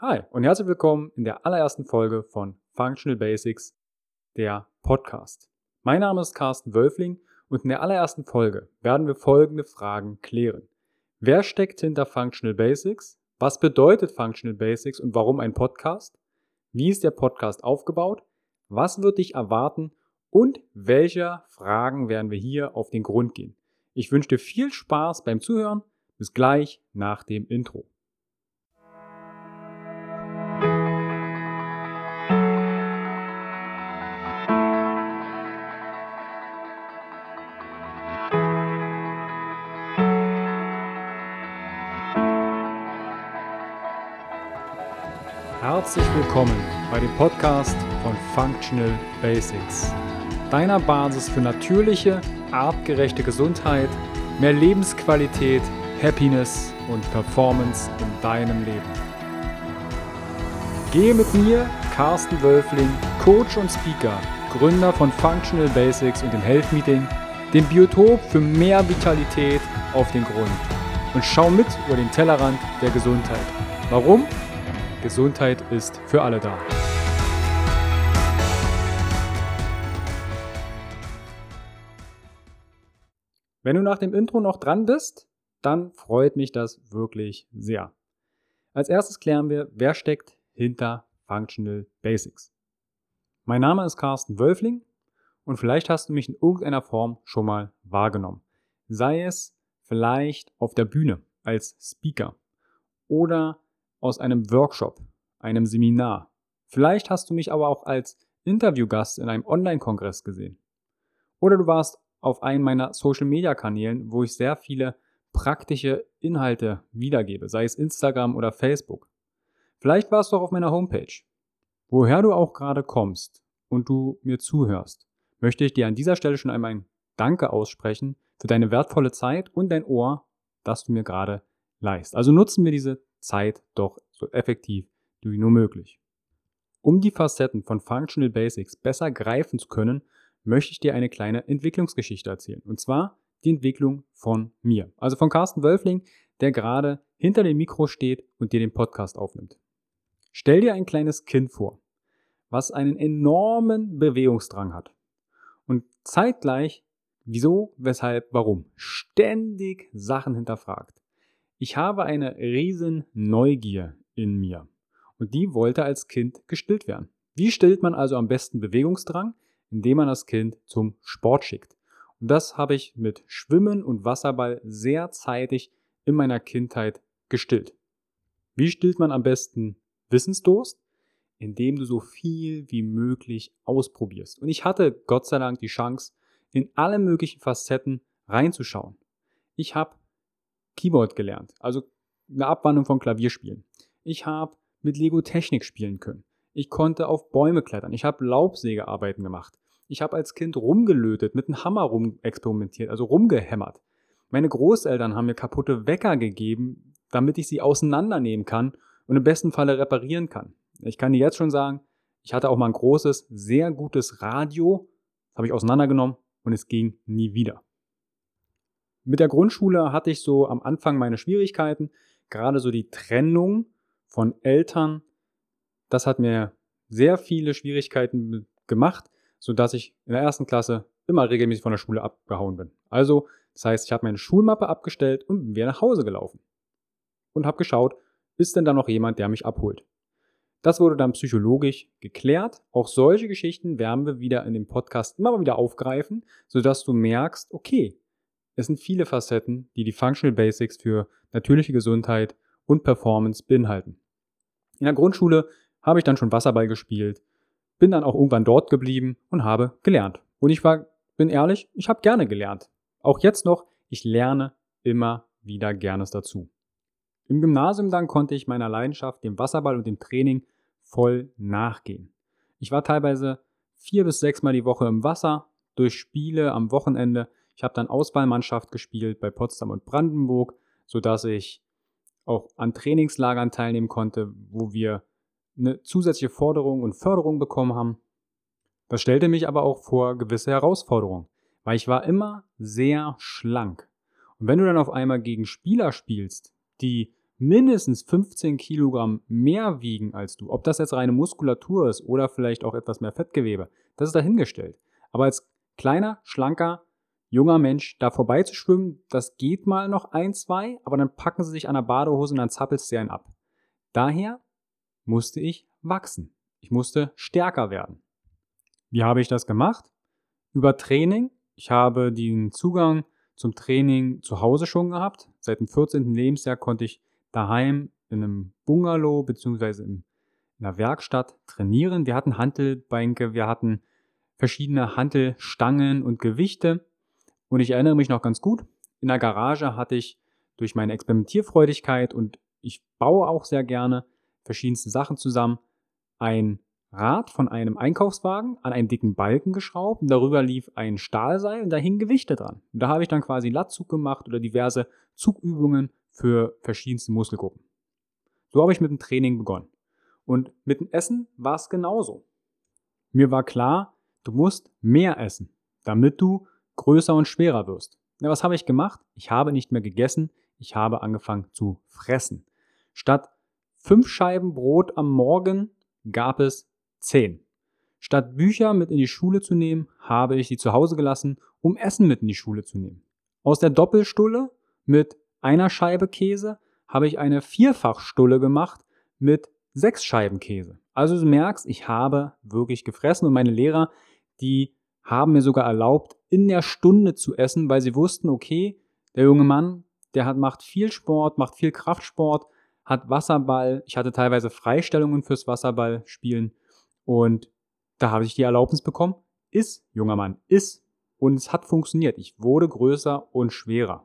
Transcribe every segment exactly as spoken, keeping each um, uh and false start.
Hi und herzlich willkommen in der allerersten Folge von Functional Basics, der Podcast. Mein Name ist Carsten Wölfling und in der allerersten Folge werden wir folgende Fragen klären. Wer steckt hinter Functional Basics? Was bedeutet Functional Basics und warum ein Podcast? Wie ist der Podcast aufgebaut? Was wird dich erwarten? Und welcher Fragen werden wir hier auf den Grund gehen? Ich wünsche dir viel Spaß beim Zuhören. Bis gleich nach dem Intro. Herzlich willkommen bei dem Podcast von Functional Basics, deiner Basis für natürliche, artgerechte Gesundheit, mehr Lebensqualität, Happiness und Performance in deinem Leben. Gehe mit mir, Carsten Wölfling, Coach und Speaker, Gründer von Functional Basics und dem Health Meeting, dem Biotop für mehr Vitalität auf den Grund und schau mit über den Tellerrand der Gesundheit. Warum? Gesundheit ist für alle da. Wenn du nach dem Intro noch dran bist, dann freut mich das wirklich sehr. Als erstes klären wir, wer steckt hinter Functional Basics. Mein Name ist Carsten Wölfling und vielleicht hast du mich in irgendeiner Form schon mal wahrgenommen. Sei es vielleicht auf der Bühne als Speaker oder aus einem Workshop, einem Seminar. Vielleicht hast du mich aber auch als Interviewgast in einem Online-Kongress gesehen. Oder du warst auf einem meiner Social-Media-Kanälen, wo ich sehr viele praktische Inhalte wiedergebe, sei es Instagram oder Facebook. Vielleicht warst du auch auf meiner Homepage. Woher du auch gerade kommst und du mir zuhörst, möchte ich dir an dieser Stelle schon einmal ein Danke aussprechen für deine wertvolle Zeit und dein Ohr, das du mir gerade leihst. Also nutzen wir diese Zeit doch so effektiv wie nur möglich. Um die Facetten von Functional Basics besser greifen zu können, möchte ich dir eine kleine Entwicklungsgeschichte erzählen. Und zwar die Entwicklung von mir. Also von Carsten Wölfling, der gerade hinter dem Mikro steht und dir den Podcast aufnimmt. Stell dir ein kleines Kind vor, was einen enormen Bewegungsdrang hat. Und zeitgleich, wieso, weshalb, warum, ständig Sachen hinterfragt. Ich habe eine riesen Neugier in mir und die wollte als Kind gestillt werden. Wie stillt man also am besten Bewegungsdrang? Indem man das Kind zum Sport schickt. Und das habe ich mit Schwimmen und Wasserball sehr zeitig in meiner Kindheit gestillt. Wie stillt man am besten Wissensdurst? Indem du so viel wie möglich ausprobierst. Und ich hatte Gott sei Dank die Chance, in alle möglichen Facetten reinzuschauen. Ich habe Keyboard gelernt, also eine Abwandlung von Klavierspielen. Ich habe mit Lego Technik spielen können. Ich konnte auf Bäume klettern. Ich habe Laubsägearbeiten gemacht. Ich habe als Kind rumgelötet, mit einem Hammer rumexperimentiert, also rumgehämmert. Meine Großeltern haben mir kaputte Wecker gegeben, damit ich sie auseinandernehmen kann und im besten Falle reparieren kann. Ich kann dir jetzt schon sagen, ich hatte auch mal ein großes, sehr gutes Radio, das habe ich auseinandergenommen und es ging nie wieder. Mit der Grundschule hatte ich so am Anfang meine Schwierigkeiten, gerade so die Trennung von Eltern. Das hat mir sehr viele Schwierigkeiten gemacht, sodass ich in der ersten Klasse immer regelmäßig von der Schule abgehauen bin. Also, das heißt, ich habe meine Schulmappe abgestellt und bin wieder nach Hause gelaufen. Und habe geschaut, ist denn da noch jemand, der mich abholt? Das wurde dann psychologisch geklärt. Auch solche Geschichten werden wir wieder in dem Podcast immer mal wieder aufgreifen, sodass du merkst, okay, es sind viele Facetten, die die Functional Basics für natürliche Gesundheit und Performance beinhalten. In der Grundschule habe ich dann schon Wasserball gespielt, bin dann auch irgendwann dort geblieben und habe gelernt. Und ich war, bin ehrlich, ich habe gerne gelernt. Auch jetzt noch, ich lerne immer wieder Gernes dazu. Im Gymnasium dann konnte ich meiner Leidenschaft, dem Wasserball und dem Training voll nachgehen. Ich war teilweise vier bis sechs Mal die Woche im Wasser, durch Spiele am Wochenende. Ich habe dann Auswahlmannschaft gespielt bei Potsdam und Brandenburg, sodass ich auch an Trainingslagern teilnehmen konnte, wo wir eine zusätzliche Forderung und Förderung bekommen haben. Das stellte mich aber auch vor gewisse Herausforderungen, weil ich war immer sehr schlank. Und wenn du dann auf einmal gegen Spieler spielst, die mindestens fünfzehn Kilogramm mehr wiegen als du, ob das jetzt reine Muskulatur ist oder vielleicht auch etwas mehr Fettgewebe, das ist dahingestellt. Aber als kleiner, schlanker, junger Mensch da vorbeizuschwimmen, das geht mal noch ein, zwei, aber dann packen sie sich an der Badehose und dann zappelst du einen ab. Daher musste ich wachsen. Ich musste stärker werden. Wie habe ich das gemacht? Über Training. Ich habe den Zugang zum Training zu Hause schon gehabt. Seit dem vierzehnten Lebensjahr konnte ich daheim in einem Bungalow bzw. in einer Werkstatt trainieren. Wir hatten Hantelbänke, wir hatten verschiedene Hantelstangen und Gewichte. Und ich erinnere mich noch ganz gut, in der Garage hatte ich durch meine Experimentierfreudigkeit und ich baue auch sehr gerne verschiedenste Sachen zusammen, ein Rad von einem Einkaufswagen an einen dicken Balken geschraubt und darüber lief ein Stahlseil und da hingen Gewichte dran. Und da habe ich dann quasi Latzug gemacht oder diverse Zugübungen für verschiedenste Muskelgruppen. So habe ich mit dem Training begonnen. Und mit dem Essen war es genauso. Mir war klar, du musst mehr essen, damit du größer und schwerer wirst. Ja, was habe ich gemacht? Ich habe nicht mehr gegessen, ich habe angefangen zu fressen. Statt fünf Scheiben Brot am Morgen gab es zehn. Statt Bücher mit in die Schule zu nehmen, habe ich sie zu Hause gelassen, um Essen mit in die Schule zu nehmen. Aus der Doppelstulle mit einer Scheibe Käse habe ich eine Vierfachstulle gemacht mit sechs Scheiben Käse. Also du merkst, ich habe wirklich gefressen und meine Lehrer, die haben mir sogar erlaubt, in der Stunde zu essen, weil sie wussten, okay, der junge Mann, der hat, macht viel Sport, macht viel Kraftsport, hat Wasserball. Ich hatte teilweise Freistellungen fürs Wasserballspielen und da habe ich die Erlaubnis bekommen, iss, junger Mann, iss. Und es hat funktioniert. Ich wurde größer und schwerer.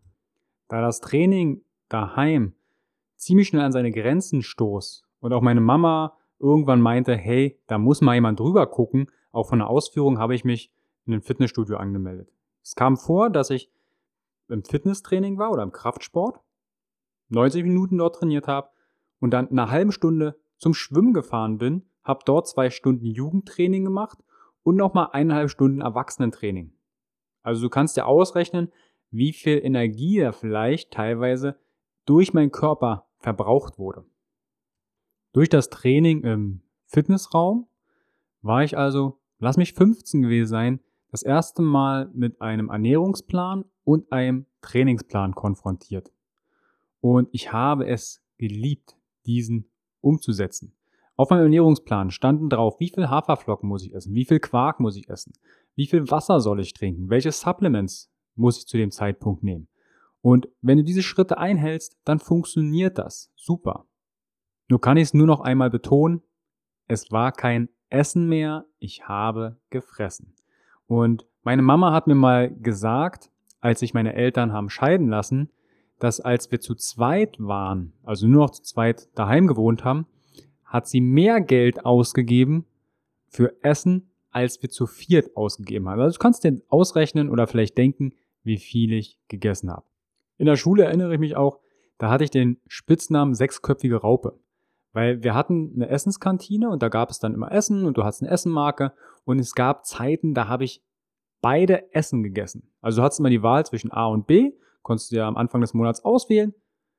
Da das Training daheim ziemlich schnell an seine Grenzen stoß und auch meine Mama irgendwann meinte, hey, da muss mal jemand drüber gucken, auch von der Ausführung habe ich mich in ein Fitnessstudio angemeldet. Es kam vor, dass ich im Fitnesstraining war oder im Kraftsport, neunzig Minuten dort trainiert habe und dann eine halbe Stunde zum Schwimmen gefahren bin, habe dort zwei Stunden Jugendtraining gemacht und nochmal eineinhalb Stunden Erwachsenentraining. Also du kannst dir ausrechnen, wie viel Energie da vielleicht teilweise durch meinen Körper verbraucht wurde. Durch das Training im Fitnessraum war ich also, lass mich fünfzehn gewesen sein, das erste Mal mit einem Ernährungsplan und einem Trainingsplan konfrontiert. Und ich habe es geliebt, diesen umzusetzen. Auf meinem Ernährungsplan standen drauf, wie viel Haferflocken muss ich essen, wie viel Quark muss ich essen, wie viel Wasser soll ich trinken, welche Supplements muss ich zu dem Zeitpunkt nehmen. Und wenn du diese Schritte einhältst, dann funktioniert das super. Nur kann ich es nur noch einmal betonen, es war kein Essen mehr, ich habe gefressen. Und meine Mama hat mir mal gesagt, als sich meine Eltern haben scheiden lassen, dass als wir zu zweit waren, also nur noch zu zweit daheim gewohnt haben, hat sie mehr Geld ausgegeben für Essen, als wir zu viert ausgegeben haben. Also du kannst dir ausrechnen oder vielleicht denken, wie viel ich gegessen habe. In der Schule erinnere ich mich auch, da hatte ich den Spitznamen sechsköpfige Raupe. Weil wir hatten eine Essenskantine und da gab es dann immer Essen und du hattest eine Essenmarke und es gab Zeiten, da habe ich beide Essen gegessen. Also du hattest immer die Wahl zwischen A und B, konntest du ja am Anfang des Monats auswählen.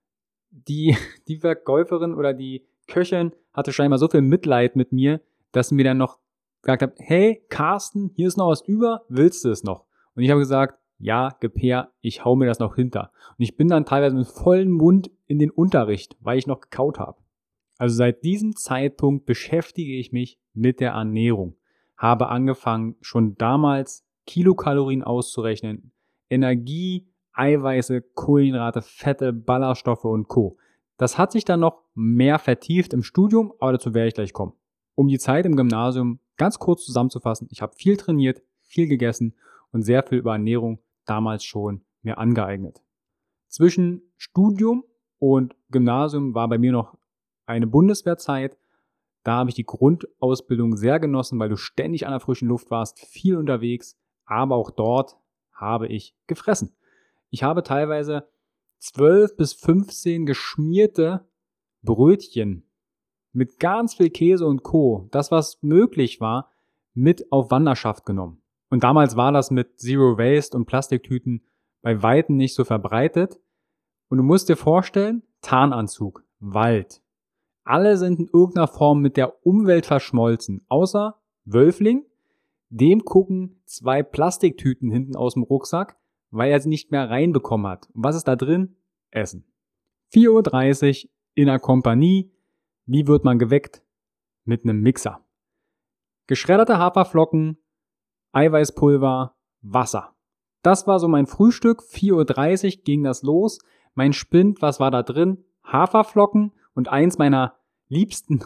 Die, die Verkäuferin oder die Köchin hatte scheinbar so viel Mitleid mit mir, dass sie mir dann noch gesagt hat, hey Carsten, hier ist noch was über, willst du es noch? Und ich habe gesagt, ja, gib her, ich hau mir das noch hinter. Und ich bin dann teilweise mit vollem Mund in den Unterricht, weil ich noch gekaut habe. Also seit diesem Zeitpunkt beschäftige ich mich mit der Ernährung. Habe angefangen, schon damals Kilokalorien auszurechnen, Energie, Eiweiße, Kohlenhydrate, Fette, Ballaststoffe und Co. Das hat sich dann noch mehr vertieft im Studium, aber dazu werde ich gleich kommen. Um die Zeit im Gymnasium ganz kurz zusammenzufassen, ich habe viel trainiert, viel gegessen und sehr viel über Ernährung damals schon mir angeeignet. Zwischen Studium und Gymnasium war bei mir noch eine Bundeswehrzeit. Da habe ich die Grundausbildung sehr genossen, weil du ständig an der frischen Luft warst, viel unterwegs, aber auch dort habe ich gefressen. Ich habe teilweise zwölf bis fünfzehn geschmierte Brötchen mit ganz viel Käse und Co., das was möglich war, mit auf Wanderschaft genommen. Und damals war das mit Zero Waste und Plastiktüten bei Weitem nicht so verbreitet. Und du musst dir vorstellen, Tarnanzug, Wald. Alle sind in irgendeiner Form mit der Umwelt verschmolzen, außer Wölfling. Dem gucken zwei Plastiktüten hinten aus dem Rucksack, weil er sie nicht mehr reinbekommen hat. Und was ist da drin? Essen. vier Uhr dreißig in einer Kompanie. Wie wird man geweckt? Mit einem Mixer. Geschredderte Haferflocken, Eiweißpulver, Wasser. Das war so mein Frühstück. vier Uhr dreißig ging das los. Mein Spind, was war da drin? Haferflocken und eins meiner liebsten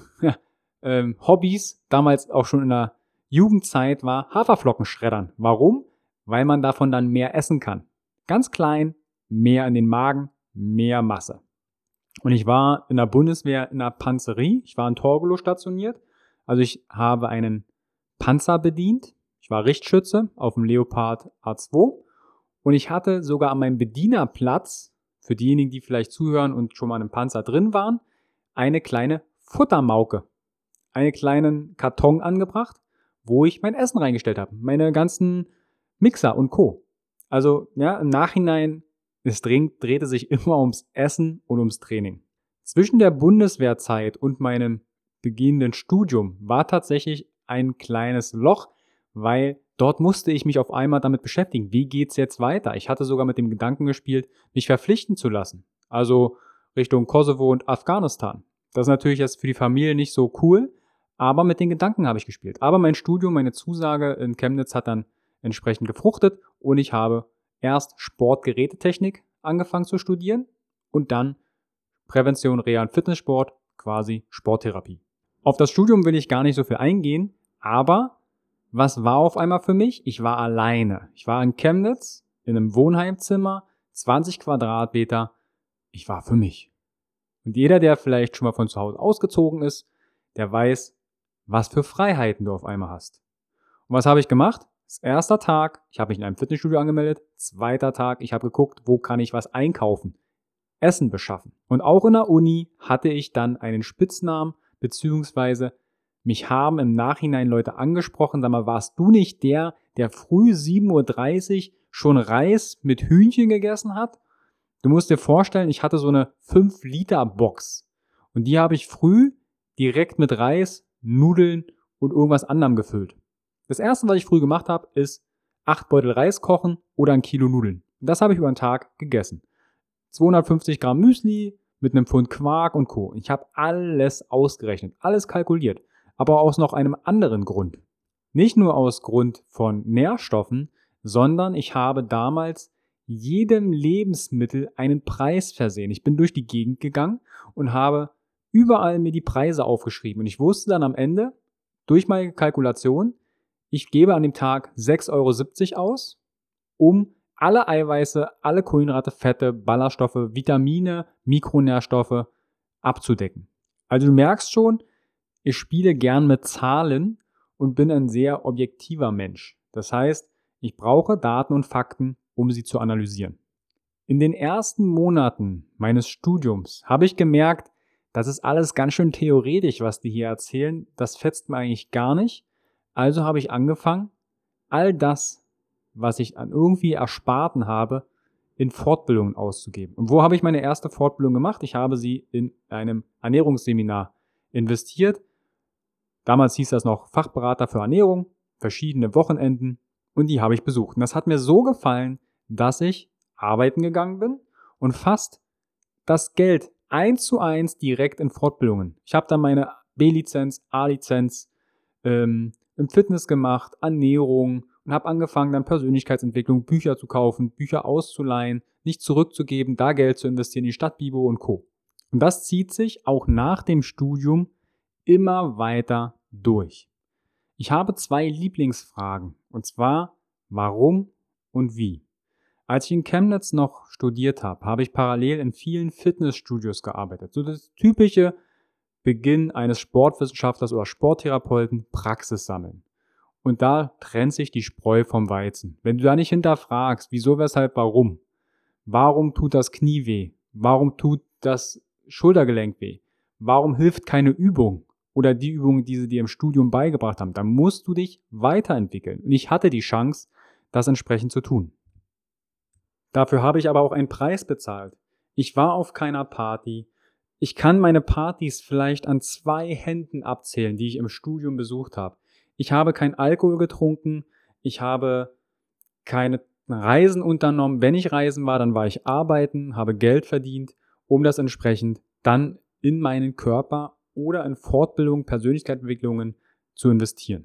ähm, Hobbys, damals auch schon in der Jugendzeit, war Haferflocken schreddern. Warum? Weil man davon dann mehr essen kann. Ganz klein, mehr in den Magen, mehr Masse. Und ich war in der Bundeswehr in der Panzerie. Ich war in Torgelow stationiert. Also ich habe einen Panzer bedient. Ich war Richtschütze auf dem Leopard A zwei. Und ich hatte sogar an meinem Bedienerplatz, für diejenigen, die vielleicht zuhören und schon mal in einem Panzer drin waren, eine kleine Futtermauke. Einen kleinen Karton angebracht, wo ich mein Essen reingestellt habe. Meine ganzen Mixer und Co. Also ja, im Nachhinein, es drehte sich immer ums Essen und ums Training. Zwischen der Bundeswehrzeit und meinem beginnenden Studium war tatsächlich ein kleines Loch, weil dort musste ich mich auf einmal damit beschäftigen, wie geht's jetzt weiter? Ich hatte sogar mit dem Gedanken gespielt, mich verpflichten zu lassen. Also Richtung Kosovo und Afghanistan. Das ist natürlich jetzt für die Familie nicht so cool, aber mit den Gedanken habe ich gespielt. Aber mein Studium, meine Zusage in Chemnitz hat dann entsprechend gefruchtet und ich habe erst Sportgerätetechnik angefangen zu studieren und dann Prävention, Reha- und Fitnesssport, quasi Sporttherapie. Auf das Studium will ich gar nicht so viel eingehen, aber was war auf einmal für mich? Ich war alleine. Ich war in Chemnitz in einem Wohnheimzimmer, zwanzig Quadratmeter. Ich war für mich. Und jeder, der vielleicht schon mal von zu Hause ausgezogen ist, der weiß, was für Freiheiten du auf einmal hast. Und was habe ich gemacht? Das erster Tag, ich habe mich in einem Fitnessstudio angemeldet. Zweiter Tag, ich habe geguckt, wo kann ich was einkaufen, Essen beschaffen. Und auch in der Uni hatte ich dann einen Spitznamen, beziehungsweise mich haben im Nachhinein Leute angesprochen, sag mal, warst du nicht der, der früh sieben Uhr dreißig schon Reis mit Hühnchen gegessen hat? Du musst dir vorstellen, ich hatte so eine fünf Liter Box und die habe ich früh direkt mit Reis, Nudeln und irgendwas anderem gefüllt. Das erste, was ich früh gemacht habe, ist acht Beutel Reis kochen oder ein Kilo Nudeln. Und das habe ich über den Tag gegessen. zweihundertfünfzig Gramm Müsli mit einem Pfund Quark und Co. Ich habe alles ausgerechnet, alles kalkuliert, aber aus noch einem anderen Grund. Nicht nur aus Grund von Nährstoffen, sondern ich habe damals jedem Lebensmittel einen Preis versehen. Ich bin durch die Gegend gegangen und habe überall mir die Preise aufgeschrieben. Und ich wusste dann am Ende, durch meine Kalkulation, ich gebe an dem Tag sechs Euro siebzig aus, um alle Eiweiße, alle Kohlenhydrate, Fette, Ballaststoffe, Vitamine, Mikronährstoffe abzudecken. Also du merkst schon, ich spiele gern mit Zahlen und bin ein sehr objektiver Mensch. Das heißt, ich brauche Daten und Fakten, um sie zu analysieren. In den ersten Monaten meines Studiums habe ich gemerkt, das ist alles ganz schön theoretisch, was die hier erzählen. Das fetzt mir eigentlich gar nicht. Also habe ich angefangen, all das, was ich an irgendwie Ersparten habe, in Fortbildungen auszugeben. Und wo habe ich meine erste Fortbildung gemacht? Ich habe sie in einem Ernährungsseminar investiert. Damals hieß das noch Fachberater für Ernährung, verschiedene Wochenenden und die habe ich besucht. Und das hat mir so gefallen, dass ich arbeiten gegangen bin und fast das Geld eins zu eins direkt in Fortbildungen. Ich habe dann meine B-Lizenz, A-Lizenz ähm, im Fitness gemacht, Ernährung und habe angefangen, dann Persönlichkeitsentwicklung, Bücher zu kaufen, Bücher auszuleihen, nicht zurückzugeben, da Geld zu investieren in die Stadtbibo und Co. Und das zieht sich auch nach dem Studium immer weiter durch. Ich habe zwei Lieblingsfragen, und zwar warum und wie. Als ich in Chemnitz noch studiert habe, habe ich parallel in vielen Fitnessstudios gearbeitet. So das typische Beginn eines Sportwissenschaftlers oder Sporttherapeuten, Praxis sammeln. Und da trennt sich die Spreu vom Weizen. Wenn du da nicht hinterfragst, wieso, weshalb, warum? Warum tut das Knie weh? Warum tut das Schultergelenk weh? Warum hilft keine Übung? Oder die Übungen, die sie dir im Studium beigebracht haben, dann musst du dich weiterentwickeln. Und ich hatte die Chance, das entsprechend zu tun. Dafür habe ich aber auch einen Preis bezahlt. Ich war auf keiner Party. Ich kann meine Partys vielleicht an zwei Händen abzählen, die ich im Studium besucht habe. Ich habe kein Alkohol getrunken. Ich habe keine Reisen unternommen. Wenn ich reisen war, dann war ich arbeiten, habe Geld verdient, um das entsprechend dann in meinen Körper oder in Fortbildung, Persönlichkeitsentwicklungen zu investieren.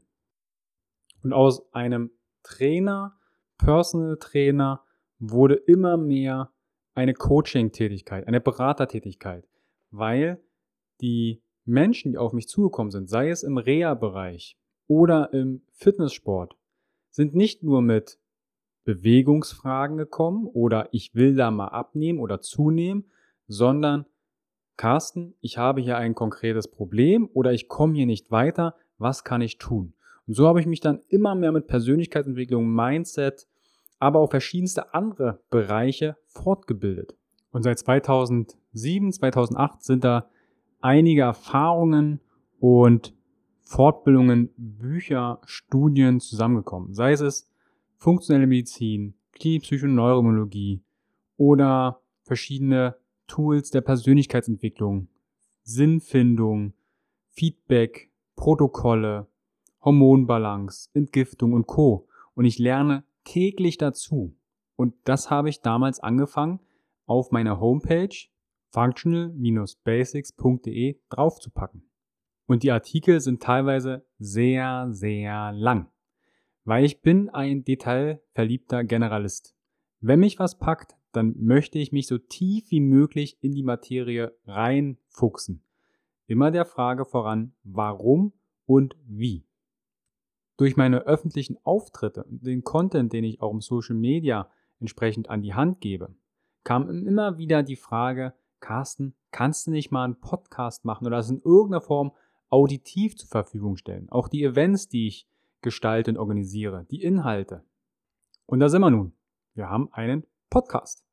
Und aus einem Trainer, Personal Trainer, wurde immer mehr eine Coaching-Tätigkeit, eine Beratertätigkeit, weil die Menschen, die auf mich zugekommen sind, sei es im Reha-Bereich oder im Fitnesssport, sind nicht nur mit Bewegungsfragen gekommen oder ich will da mal abnehmen oder zunehmen, sondern Carsten, ich habe hier ein konkretes Problem oder ich komme hier nicht weiter, was kann ich tun? Und so habe ich mich dann immer mehr mit Persönlichkeitsentwicklung, Mindset, aber auch verschiedenste andere Bereiche fortgebildet. Und seit zweitausendsieben, zweitausendacht sind da einige Erfahrungen und Fortbildungen, Bücher, Studien zusammengekommen. Sei es funktionelle Medizin, Klinik, Psycho- und Neurologie oder verschiedene Tools der Persönlichkeitsentwicklung, Sinnfindung, Feedback, Protokolle, Hormonbalance, Entgiftung und Co. Und ich lerne täglich dazu. Und das habe ich damals angefangen, auf meiner Homepage functional Bindestrich basics Punkt de draufzupacken. Und die Artikel sind teilweise sehr, sehr lang, weil ich bin ein detailverliebter Generalist. Wenn mich was packt, dann möchte ich mich so tief wie möglich in die Materie reinfuchsen. Immer der Frage voran, warum und wie. Durch meine öffentlichen Auftritte und den Content, den ich auch im Social Media entsprechend an die Hand gebe, kam immer wieder die Frage, Carsten, kannst du nicht mal einen Podcast machen oder das in irgendeiner Form auditiv zur Verfügung stellen? Auch die Events, die ich gestalte und organisiere, die Inhalte. Und da sind wir nun. Wir haben einen Podcast.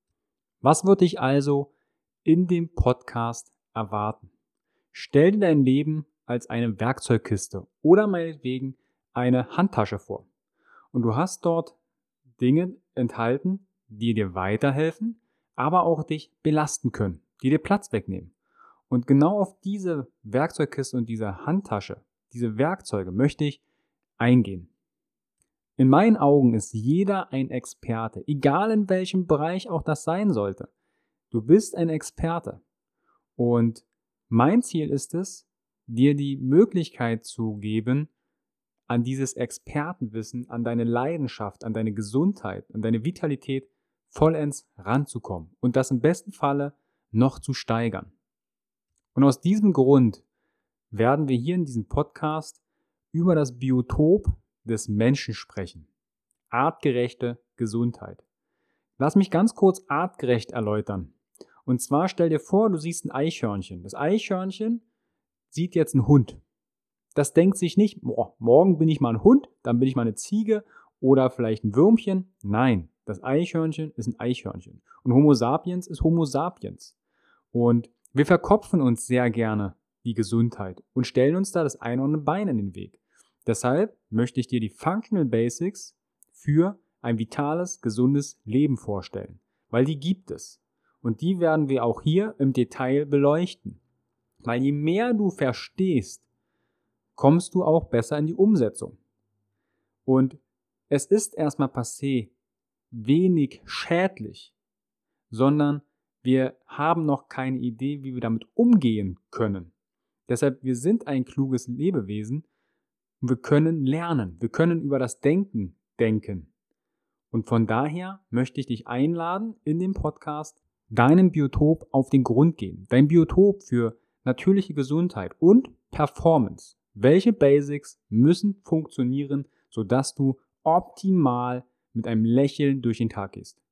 Was wird dich also in dem Podcast erwarten? Stell dir dein Leben als eine Werkzeugkiste oder meinetwegen eine Handtasche vor. Und du hast dort Dinge enthalten, die dir weiterhelfen, aber auch dich belasten können, die dir Platz wegnehmen. Und genau auf diese Werkzeugkiste und diese Handtasche, diese Werkzeuge möchte ich eingehen. In meinen Augen ist jeder ein Experte, egal in welchem Bereich auch das sein sollte. Du bist ein Experte. Und mein Ziel ist es, dir die Möglichkeit zu geben, an dieses Expertenwissen, an deine Leidenschaft, an deine Gesundheit, an deine Vitalität vollends ranzukommen und das im besten Falle noch zu steigern. Und aus diesem Grund werden wir hier in diesem Podcast über das Biotop des Menschen sprechen. Artgerechte Gesundheit. Lass mich ganz kurz artgerecht erläutern. Und zwar stell dir vor, du siehst ein Eichhörnchen. Das Eichhörnchen sieht jetzt einen Hund. Das denkt sich nicht, boah, morgen bin ich mal ein Hund, dann bin ich mal eine Ziege oder vielleicht ein Würmchen. Nein, das Eichhörnchen ist ein Eichhörnchen. Und Homo sapiens ist Homo sapiens. Und wir verkopfen uns sehr gerne die Gesundheit und stellen uns da das eine oder andere Bein in den Weg. Deshalb möchte ich dir die Functional Basics für ein vitales, gesundes Leben vorstellen, weil die gibt es. Und die werden wir auch hier im Detail beleuchten. Weil je mehr du verstehst, kommst du auch besser in die Umsetzung. Und es ist erstmal passé wenig schädlich, sondern wir haben noch keine Idee, wie wir damit umgehen können. Deshalb, wir sind ein kluges Lebewesen und wir können lernen. Wir können über das Denken denken. Und von daher möchte ich dich einladen, in dem Podcast deinem Biotop auf den Grund gehen. Dein Biotop für natürliche Gesundheit und Performance. Welche Basics müssen funktionieren, sodass du optimal mit einem Lächeln durch den Tag gehst?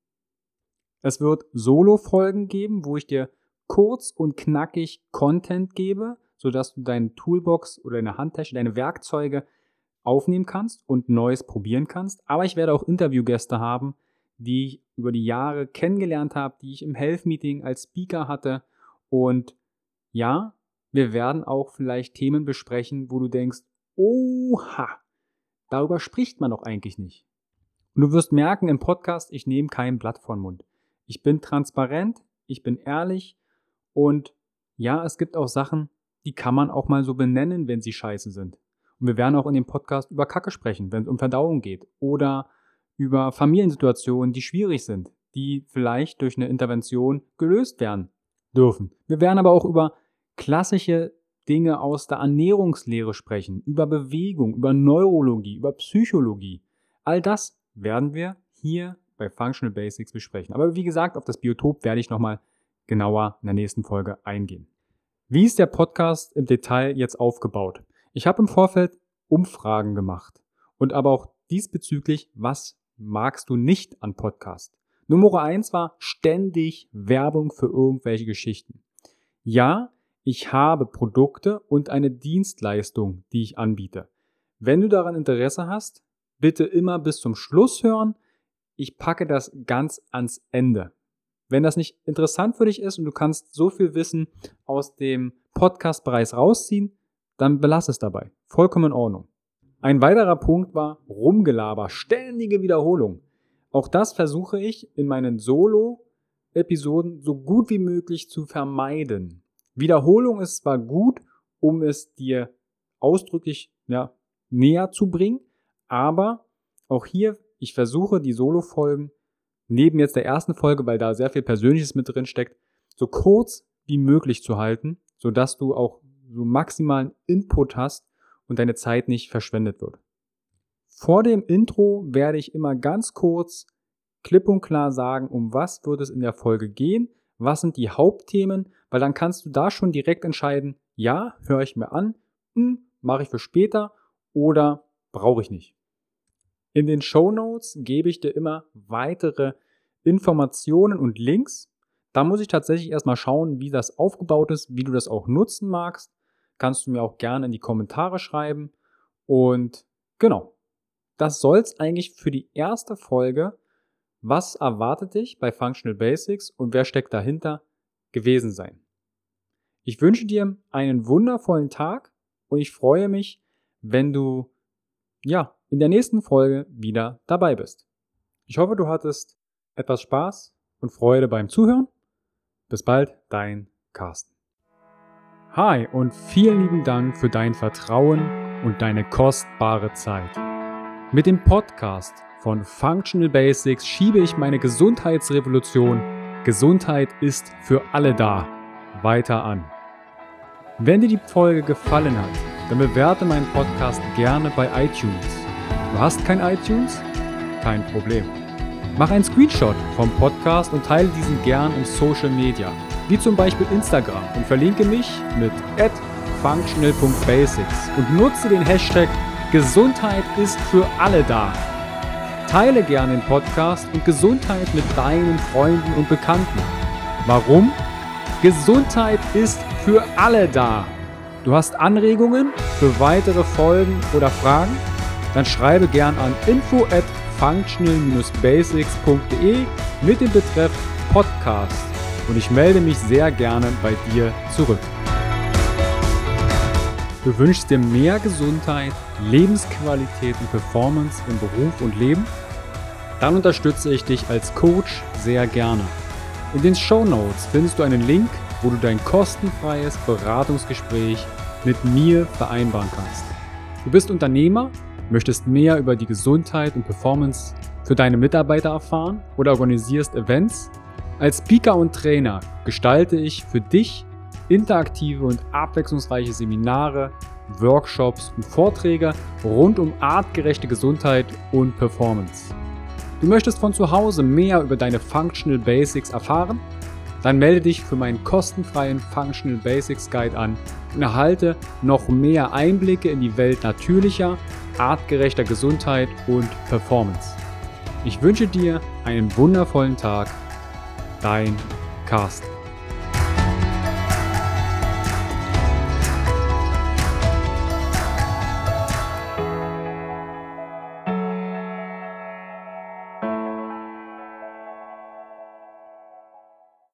Es wird Solo-Folgen geben, wo ich dir kurz und knackig Content gebe, sodass du deine Toolbox oder deine Handtasche, deine Werkzeuge aufnehmen kannst und Neues probieren kannst. Aber ich werde auch Interviewgäste haben, die ich über die Jahre kennengelernt habe, die ich im Health-Meeting als Speaker hatte. Und ja, wir werden auch vielleicht Themen besprechen, wo du denkst, oha, darüber spricht man doch eigentlich nicht. Und du wirst merken im Podcast, ich nehme kein Blatt vor den Mund. Ich bin transparent, ich bin ehrlich und ja, es gibt auch Sachen, die kann man auch mal so benennen, wenn sie scheiße sind. Und wir werden auch in dem Podcast über Kacke sprechen, wenn es um Verdauung geht oder über Familiensituationen, die schwierig sind, die vielleicht durch eine Intervention gelöst werden dürfen. Wir werden aber auch über klassische Dinge aus der Ernährungslehre sprechen, über Bewegung, über Neurologie, über Psychologie. All das werden wir hier bei Functional Basics besprechen. Aber wie gesagt, auf das Biotop werde ich nochmal genauer in der nächsten Folge eingehen. Wie ist der Podcast im Detail jetzt aufgebaut? Ich habe im Vorfeld Umfragen gemacht und aber auch diesbezüglich, was magst du nicht an Podcast? Nummer eins war ständig Werbung für irgendwelche Geschichten. Ja, ich habe Produkte und eine Dienstleistung, die ich anbiete. Wenn du daran Interesse hast, bitte immer bis zum Schluss hören. Ich packe das ganz ans Ende. Wenn das nicht interessant für dich ist und du kannst so viel Wissen aus dem Podcast-Bereich rausziehen, dann belass es dabei. Vollkommen in Ordnung. Ein weiterer Punkt war Rumgelaber, ständige Wiederholung. Auch das versuche ich in meinen Solo-Episoden so gut wie möglich zu vermeiden. Wiederholung ist zwar gut, um es dir ausdrücklich ja, näher zu bringen, aber auch hier, ich versuche die Solo-Folgen neben jetzt der ersten Folge, weil da sehr viel Persönliches mit drin steckt, so kurz wie möglich zu halten, sodass du auch so maximalen Input hast und deine Zeit nicht verschwendet wird. Vor dem Intro werde ich immer ganz kurz, klipp und klar sagen, um was wird es in der Folge gehen, was sind die Hauptthemen, weil dann kannst du da schon direkt entscheiden, ja, höre ich mir an, hm, mache ich für später oder brauche ich nicht. In den Shownotes gebe ich dir immer weitere Informationen und Links. Da muss ich tatsächlich erstmal schauen, wie das aufgebaut ist, wie du das auch nutzen magst. Kannst du mir auch gerne in die Kommentare schreiben. Und genau, das soll es eigentlich für die erste Folge, was erwartet dich bei Functional Basics und wer steckt dahinter, gewesen sein. Ich wünsche dir einen wundervollen Tag und ich freue mich, wenn du ja, in der nächsten Folge wieder dabei bist. Ich hoffe, du hattest etwas Spaß und Freude beim Zuhören. Bis bald, dein Carsten. Hi und vielen lieben Dank für dein Vertrauen und deine kostbare Zeit. Mit dem Podcast von Functional Basics schiebe ich meine Gesundheitsrevolution Gesundheit ist für alle da weiter an. Wenn dir die Folge gefallen hat, dann bewerte meinen Podcast gerne bei iTunes. Du hast kein iTunes? Kein Problem. Mach einen Screenshot vom Podcast und teile diesen gern in Social Media, wie zum Beispiel Instagram, und verlinke mich mit at functional punkt basics und nutze den Hashtag Gesundheit ist für alle da. Teile gern den Podcast und Gesundheit mit deinen Freunden und Bekannten. Warum? Gesundheit ist für alle da. Du hast Anregungen für weitere Folgen oder Fragen? Dann schreibe gern an info at functional dash basics punkt de mit dem Betreff Podcast und ich melde mich sehr gerne bei dir zurück. Du wünschst dir mehr Gesundheit, Lebensqualität und Performance im Beruf und Leben? Dann unterstütze ich dich als Coach sehr gerne. In den Shownotes findest du einen Link, wo du dein kostenfreies Beratungsgespräch mit mir vereinbaren kannst. Du bist Unternehmer, möchtest mehr über die Gesundheit und Performance für deine Mitarbeiter erfahren oder organisierst Events? Als Speaker und Trainer gestalte ich für dich interaktive und abwechslungsreiche Seminare, Workshops und Vorträge rund um artgerechte Gesundheit und Performance. Du möchtest von zu Hause mehr über deine Functional Basics erfahren? Dann melde dich für meinen kostenfreien Functional Basics Guide an und erhalte noch mehr Einblicke in die Welt natürlicher, artgerechter Gesundheit und Performance. Ich wünsche dir einen wundervollen Tag. Dein Carsten.